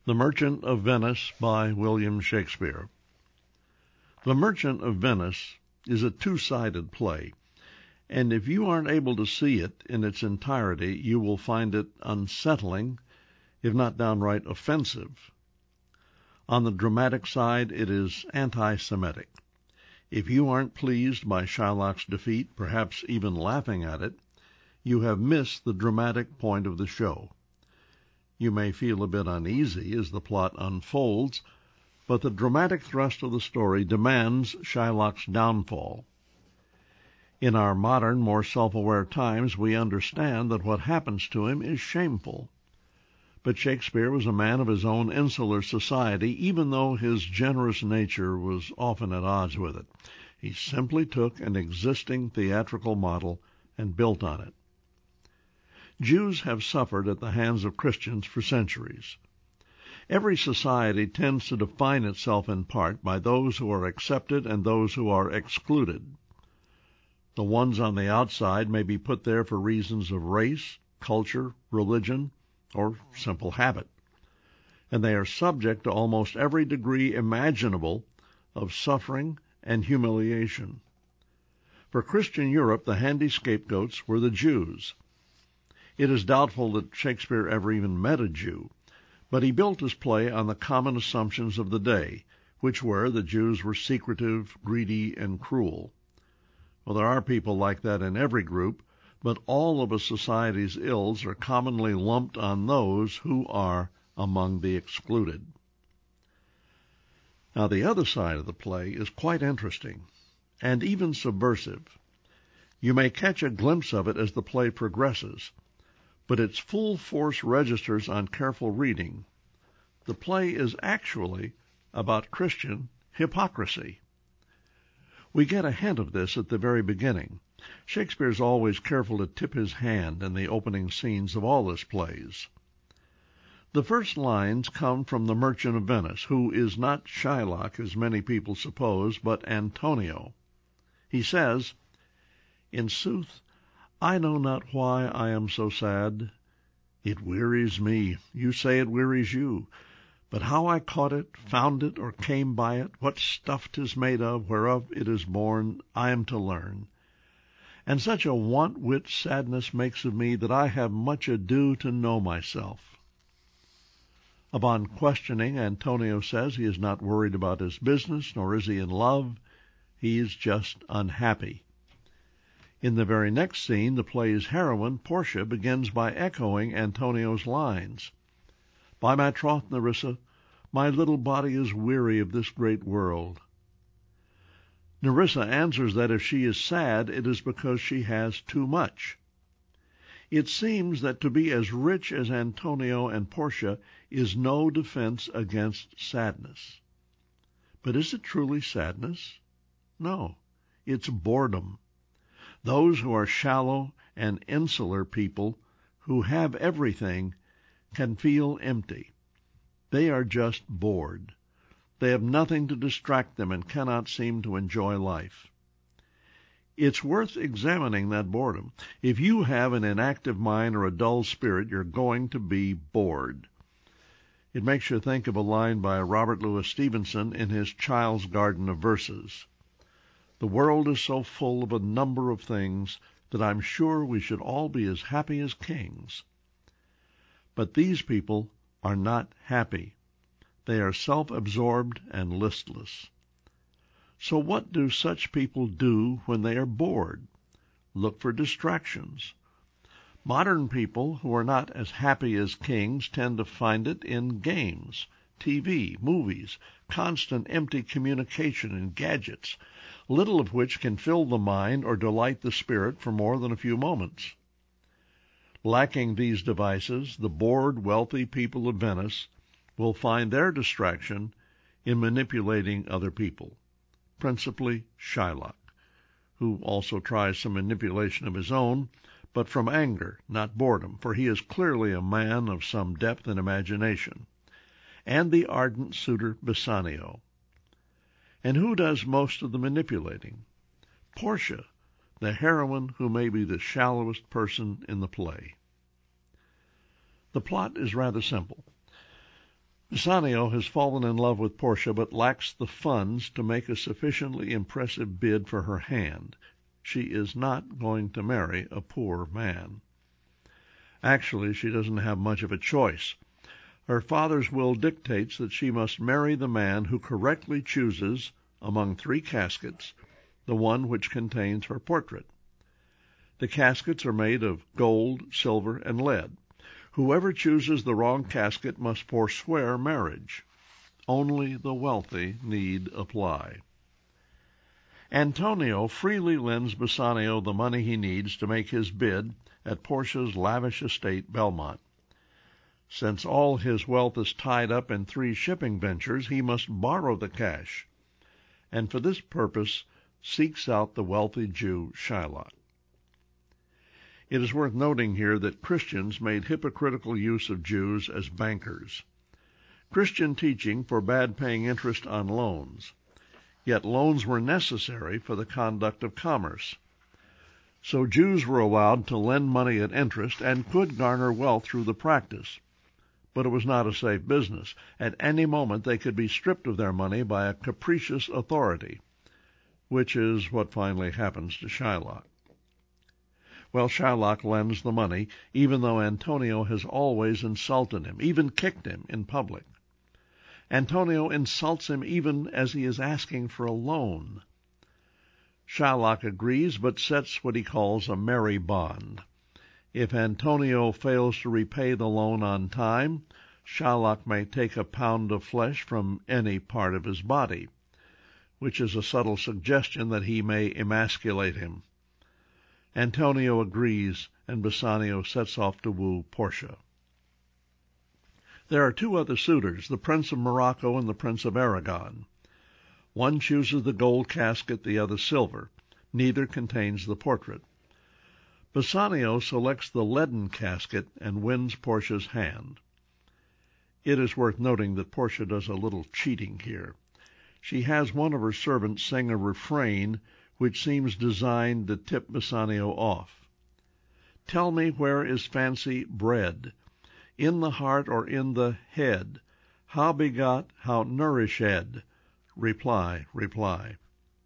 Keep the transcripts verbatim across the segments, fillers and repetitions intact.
The Merchant of Venice by William Shakespeare. The Merchant of Venice is a two-sided play, and if you aren't able to see it in its entirety, you will find it unsettling, if not downright offensive. On the dramatic side, it is anti-Semitic. If you aren't pleased by Shylock's defeat, perhaps even laughing at it, you have missed the dramatic point of the show. You may feel a bit uneasy as the plot unfolds, but the dramatic thrust of the story demands Shylock's downfall. In our modern, more self-aware times, we understand that what happens to him is shameful. But Shakespeare was a man of his own insular society, even though his generous nature was often at odds with it. He simply took an existing theatrical model and built on it. Jews have suffered at the hands of Christians for centuries. Every society tends to define itself in part by those who are accepted and those who are excluded. The ones on the outside may be put there for reasons of race, culture, religion, or simple habit, and they are subject to almost every degree imaginable of suffering and humiliation. For Christian Europe, the handy scapegoats were the Jews. It is doubtful that Shakespeare ever even met a Jew, but he built his play on the common assumptions of the day, which were that Jews were secretive, greedy, and cruel. Well, there are people like that in every group, but all of a society's ills are commonly lumped on those who are among the excluded. Now, the other side of the play is quite interesting, and even subversive. You may catch a glimpse of it as the play progresses, but its full force registers on careful reading. The play is actually about Christian hypocrisy. We get a hint of this at the very beginning. Shakespeare is always careful to tip his hand in the opening scenes of all his plays. The first lines come from the Merchant of Venice, who is not Shylock, as many people suppose, but Antonio. He says, "In sooth, I know not why I am so sad. It wearies me. You say it wearies you. But how I caught it, found it, or came by it, what stuff 'tis made of, whereof it is born, I am to learn. And such a want-wit sadness makes of me that I have much ado to know myself." Upon questioning, Antonio says he is not worried about his business, nor is he in love. He is just unhappy. In the very next scene, the play's heroine, Portia, begins by echoing Antonio's lines. "By my troth, Nerissa, my little body is weary of this great world." Nerissa answers that if she is sad, it is because she has too much. It seems that to be as rich as Antonio and Portia is no defense against sadness. But is it truly sadness? No, it's boredom. Those who are shallow and insular people, who have everything, can feel empty. They are just bored. They have nothing to distract them and cannot seem to enjoy life. It's worth examining that boredom. If you have an inactive mind or a dull spirit, you're going to be bored. It makes you think of a line by Robert Louis Stevenson in his Child's Garden of Verses. "The world is so full of a number of things that I'm sure we should all be as happy as kings." But these people are not happy. They are self-absorbed and listless. So what do such people do when they are bored? Look for distractions. Modern people who are not as happy as kings tend to find it in games, T V, movies, constant empty communication, and gadgets, little of which can fill the mind or delight the spirit for more than a few moments. Lacking these devices, the bored, wealthy people of Venice will find their distraction in manipulating other people, principally Shylock, who also tries some manipulation of his own, but from anger, not boredom, for he is clearly a man of some depth and imagination, and the ardent suitor Bassanio. And who does most of the manipulating? Portia, the heroine who may be the shallowest person in the play. The plot is rather simple. Bassanio has fallen in love with Portia, but lacks the funds to make a sufficiently impressive bid for her hand. She is not going to marry a poor man. Actually, she doesn't have much of a choice. Her father's will dictates that she must marry the man who correctly chooses, among three caskets, the one which contains her portrait. The caskets are made of gold, silver, and lead. Whoever chooses the wrong casket must forswear marriage. Only the wealthy need apply. Antonio freely lends Bassanio the money he needs to make his bid at Portia's lavish estate, Belmont. Since all his wealth is tied up in three shipping ventures, he must borrow the cash, and for this purpose seeks out the wealthy Jew Shylock. It is worth noting here that Christians made hypocritical use of Jews as bankers. Christian teaching forbade paying interest on loans, yet loans were necessary for the conduct of commerce. So Jews were allowed to lend money at interest and could garner wealth through the practice. But it was not a safe business. At any moment they could be stripped of their money by a capricious authority, which is what finally happens to Shylock. Well, Shylock lends the money, even though Antonio has always insulted him, even kicked him in public. Antonio insults him even as he is asking for a loan. Shylock agrees, but sets what he calls a merry bond. If Antonio fails to repay the loan on time, Shylock may take a pound of flesh from any part of his body, which is a subtle suggestion that he may emasculate him. Antonio agrees, and Bassanio sets off to woo Portia. There are two other suitors, the Prince of Morocco and the Prince of Aragon. One chooses the gold casket, the other silver. Neither contains the portrait. Bassanio selects the leaden casket and wins Portia's hand. It is worth noting that Portia does a little cheating here. She has one of her servants sing a refrain which seems designed to tip Bassanio off. Tell me, where is fancy bred? In the heart or in the head? How begot, how nourished? Reply, reply.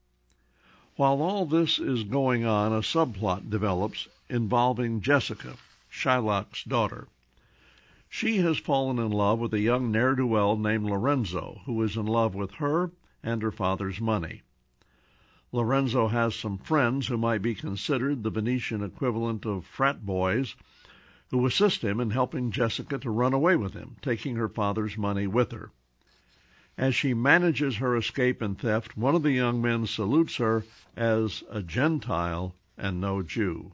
While all this is going on, a subplot develops involving Jessica, Shylock's daughter. She has fallen in love with a young ne'er-do-well named Lorenzo, who is in love with her and her father's money. Lorenzo has some friends who might be considered the Venetian equivalent of frat boys, who assist him in helping Jessica to run away with him, taking her father's money with her. As she manages her escape and theft, one of the young men salutes her as a Gentile and no Jew.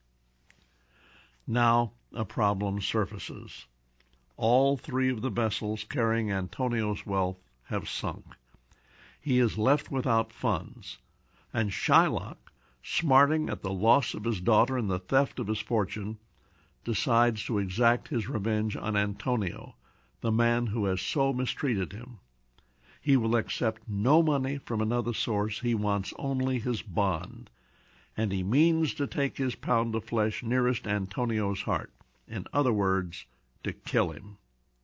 Now a problem surfaces. All three of the vessels carrying Antonio's wealth have sunk. He is left without funds, and Shylock, smarting at the loss of his daughter and the theft of his fortune, decides to exact his revenge on Antonio, the man who has so mistreated him. He will accept no money from another source. He wants only his bond, and he means to take his pound of flesh nearest Antonio's heart. In other words, to kill him.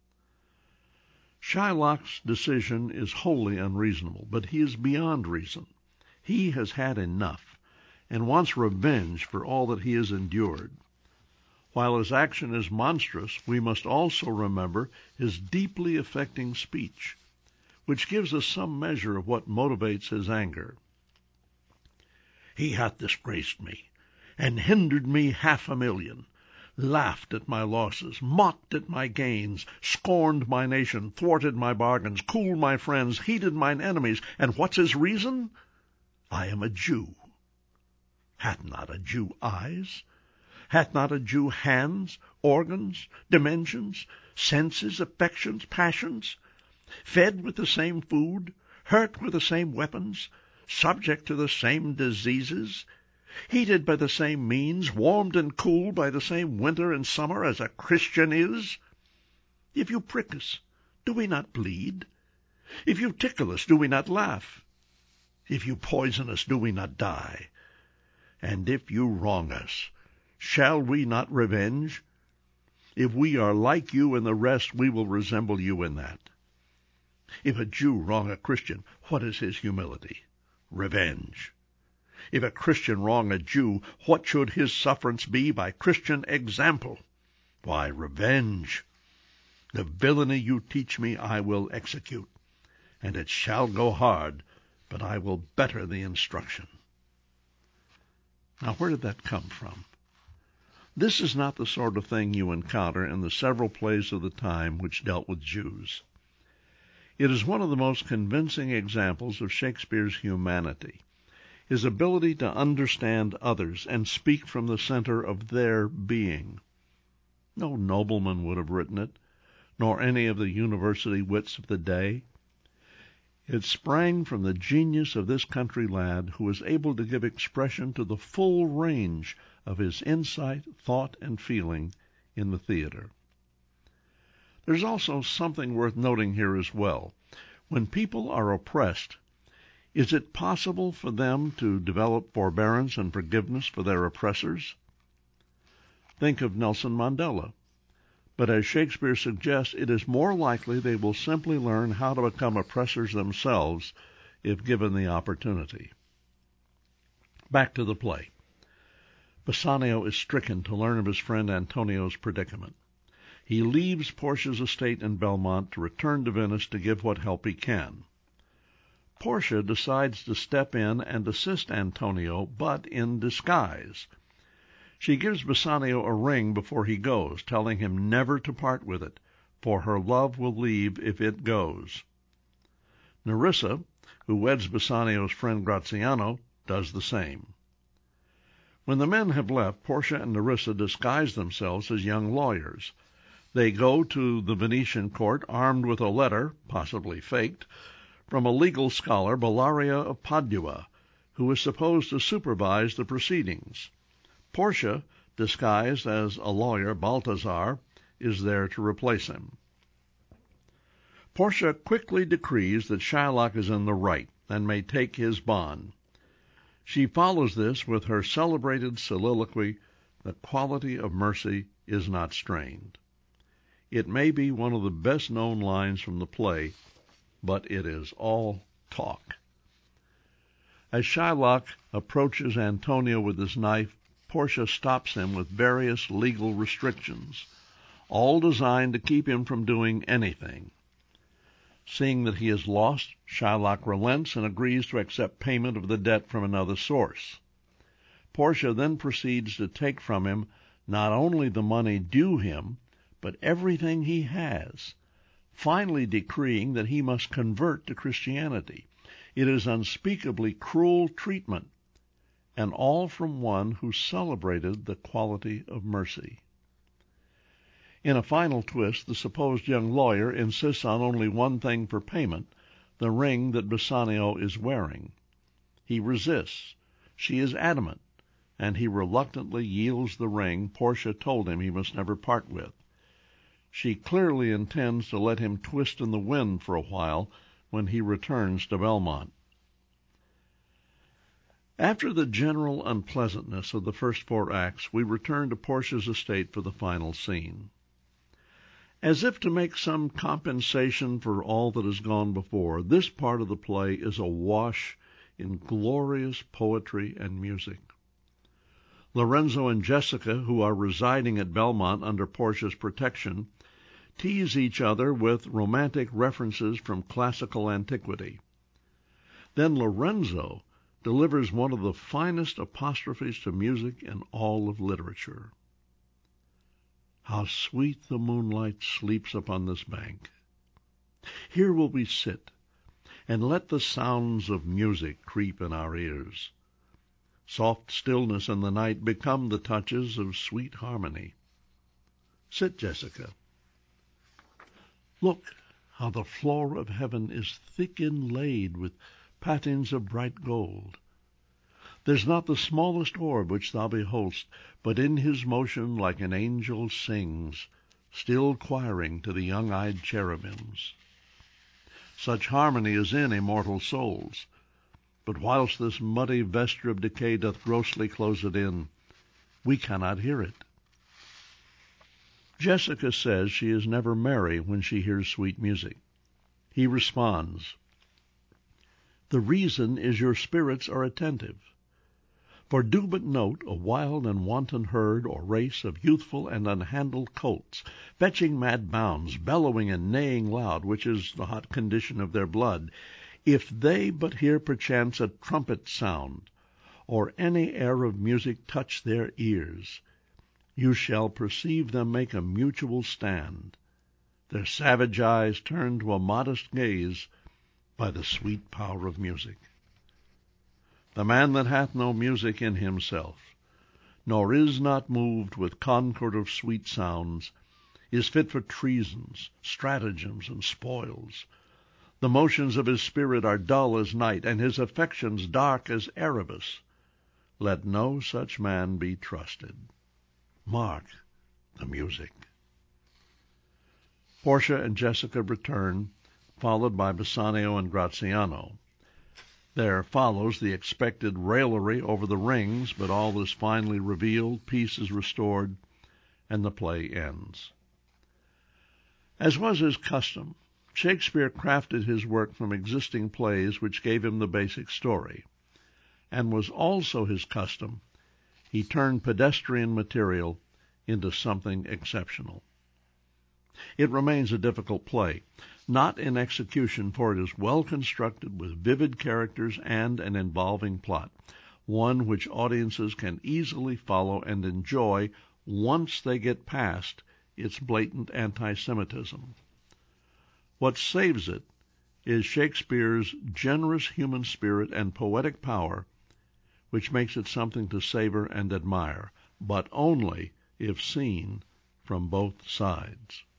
Shylock's decision is wholly unreasonable, but he is beyond reason. He has had enough, and wants revenge for all that he has endured. While his action is monstrous, we must also remember his deeply affecting speech, which gives us some measure of what motivates his anger. He hath disgraced me, and hindered me half a million, laughed at my losses, mocked at my gains, scorned my nation, thwarted my bargains, cooled my friends, heated mine enemies. And what's his reason? I am a Jew. Hath not a Jew eyes? Hath not a Jew hands, organs, dimensions, senses, affections, passions? Fed with the same food, hurt with the same weapons, subject to the same diseases, heated by the same means, warmed and cooled by the same winter and summer as a Christian is? If you prick us, do we not bleed? If you tickle us, do we not laugh? If you poison us, do we not die? And if you wrong us, shall we not revenge? If we are like you in the rest, we will resemble you in that. If a Jew wrong a Christian, what is his humility? Revenge. If a Christian wrong a Jew, what should his sufferance be by Christian example? Why, revenge. The villainy you teach me I will execute, and it shall go hard, but I will better the instruction. Now, where did that come from? This is not the sort of thing you encounter in the several plays of the time which dealt with Jews. It is one of the most convincing examples of Shakespeare's humanity, his ability to understand others and speak from the center of their being. No nobleman would have written it, nor any of the university wits of the day. It sprang from the genius of this country lad who was able to give expression to the full range of his insight, thought, and feeling in the theater. There's also something worth noting here as well. When people are oppressed, is it possible for them to develop forbearance and forgiveness for their oppressors? Think of Nelson Mandela. But as Shakespeare suggests, it is more likely they will simply learn how to become oppressors themselves if given the opportunity. Back to the play. Bassanio is stricken to learn of his friend Antonio's predicament. He leaves Portia's estate in Belmont to return to Venice to give what help he can. Portia decides to step in and assist Antonio, but in disguise. She gives Bassanio a ring before he goes, telling him never to part with it, for her love will leave if it goes. Nerissa, who weds Bassanio's friend Gratiano, does the same. When the men have left, Portia and Nerissa disguise themselves as young lawyers. They go to the Venetian court armed with a letter, possibly faked, from a legal scholar, Bellaria of Padua, who is supposed to supervise the proceedings. Portia, disguised as a lawyer, Balthazar, is there to replace him. Portia quickly decrees that Shylock is in the right and may take his bond. She follows this with her celebrated soliloquy, "The quality of mercy is not strained." It may be one of the best-known lines from the play, but it is all talk. As Shylock approaches Antonio with his knife, Portia stops him with various legal restrictions, all designed to keep him from doing anything. Seeing that he is lost, Shylock relents and agrees to accept payment of the debt from another source. Portia then proceeds to take from him not only the money due him, but everything he has, finally decreeing that he must convert to Christianity. It is unspeakably cruel treatment, and all from one who celebrated the quality of mercy. In a final twist, the supposed young lawyer insists on only one thing for payment, the ring that Bassanio is wearing. He resists. She is adamant, and he reluctantly yields the ring Portia told him he must never part with. She clearly intends to let him twist in the wind for a while when he returns to Belmont. After the general unpleasantness of the first four acts, we return to Portia's estate for the final scene. As if to make some compensation for all that has gone before, this part of the play is awash in glorious poetry and music. Lorenzo and Jessica, who are residing at Belmont under Portia's protection, tease each other with romantic references from classical antiquity. Then Lorenzo delivers one of the finest apostrophes to music in all of literature. How sweet the moonlight sleeps upon this bank. Here will we sit, and let the sounds of music creep in our ears. Soft stillness in the night become the touches of sweet harmony. Sit, Jessica. Look how the floor of heaven is thick inlaid with patines of bright gold. There's not the smallest orb which thou behold'st, but in his motion like an angel sings, still choiring to the young-eyed cherubims. Such harmony is in immortal souls, but whilst this muddy vesture of decay doth grossly close it in, we cannot hear it. Jessica says she is never merry when she hears sweet music. He responds, "The reason is your spirits are attentive. For do but note a wild and wanton herd or race of youthful and unhandled colts, fetching mad bounds, bellowing and neighing loud, which is the hot condition of their blood. If they but hear perchance a trumpet sound, or any air of music touch their ears, you shall perceive them make a mutual stand, their savage eyes turn to a modest gaze by the sweet power of music. The man that hath no music in himself, nor is not moved with concord of sweet sounds, is fit for treasons, stratagems, and spoils. The motions of his spirit are dull as night, and his affections dark as Erebus. Let no such man be trusted." Mark the music. Portia and Jessica return, followed by Bassanio and Gratiano. There follows the expected raillery over the rings, but all is finally revealed, peace is restored, and the play ends. As was his custom, Shakespeare crafted his work from existing plays which gave him the basic story, and was also his custom, he turned pedestrian material into something exceptional. It remains a difficult play, not in execution, for it is well constructed with vivid characters and an involving plot, one which audiences can easily follow and enjoy once they get past its blatant anti-Semitism. What saves it is Shakespeare's generous human spirit and poetic power, which makes it something to savor and admire, but only if seen from both sides.